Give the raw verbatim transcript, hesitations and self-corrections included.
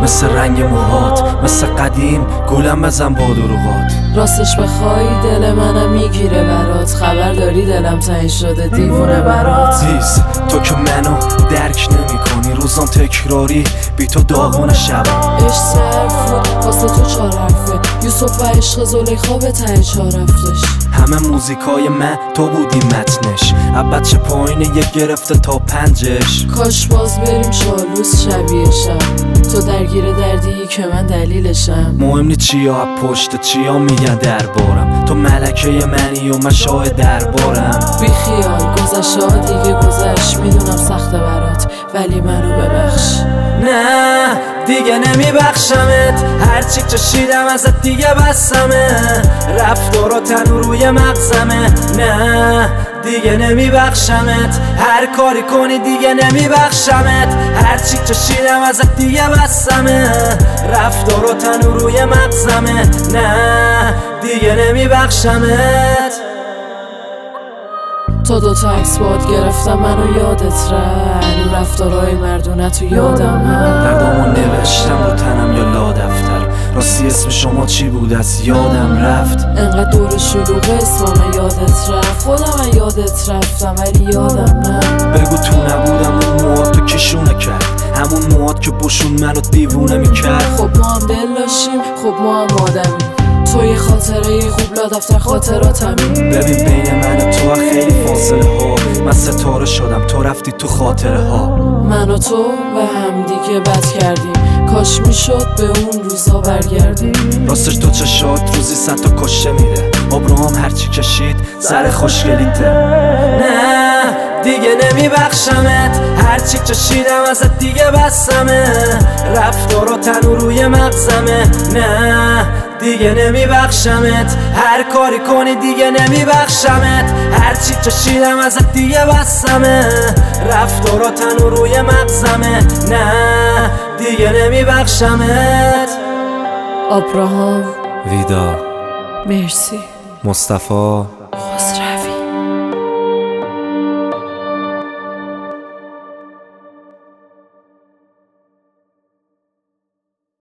مثل رنگ موهات، مثل قدیم گولم بزن با دروغات. راستش بخوای دل منم میگیره برات، خبر داری دلم تنگ شده دیوونه برات. دیز تو که منو درک نمی کنی، روزام تکراری بی تو داغون شبم. عشق صرف بود واسه تو چار حرفه، یوسف و عشق زلیخا به ته چار رفتش. همه موزیکای من تو بودی متنش، عبد چه پایینه یک گرفته تا پنجش. کاش باز بریم چالوس شبیهشم، تو درگیر دردی که من دلیلشم. مهم نی چیا پشت چیا میگن دربارم، تو ملکه منی و من شاه دربارم. بی خیال گذشته ها دیگه گذشت، میدونم سخته برات ولی منو ببخش. نه دیگه نمیبخشمت، هرچی چشیدم ازت دیگه بسمه، رفتارا تنو روی مغزمه. نه دیگه نمیبخشمت، هر کاری کنی دیگه نمیبخشمت، هرچی چشیدم ازت دیگه بسمه، رفتارا تنو روی مغزمه. نه دیگه نمیبخشمت. تا دوتا عکس باد گرفتم منو یادت رفت، رو رفتارهای مردونه تو یادم هم. دردامو نوشتم رو تنم یا لا دفتر، راستی اسم شما چی بود از یادم رفت. انقدر دور شلوغ اسمم یادت رفت، خودم من یادت رفتم ولی یادم نه. بگو تو نبودم اون موهاتو که شونه کرد، همون موهات که بشون منو دیوونه میکرد. خب ما هم دل داشتیم، خب ما هم آدمیم، تو یه خاطره یه خوب لا دفتر خاطراتمی. ببین بین من و تو خیلی فاصله ها، من ستاره شدم تو رفتی تو خاطره ها. من و تو به هم دیگه بد کردیم، کاش میشد به اون روزا برگردیم. راستش تو چشات روزی صد تا کشته میره، آبراهام هرچی کشید سر خوشگلیته. نه دیگه نمیبخشمت، هرچی چشیدم ازت دیگه بسمه، رفتارا تنو روی مغزمه. نه دیگه نمیبخشمت، هر کاری کنی دیگه نمیبخشمت، هرچی چشیدم ازت دیگه بسمه، رفتارا تنو روی مغزمه. نه دیگه نمیبخشمت. آبراهام ویدا مرسی مصطفی خسرو.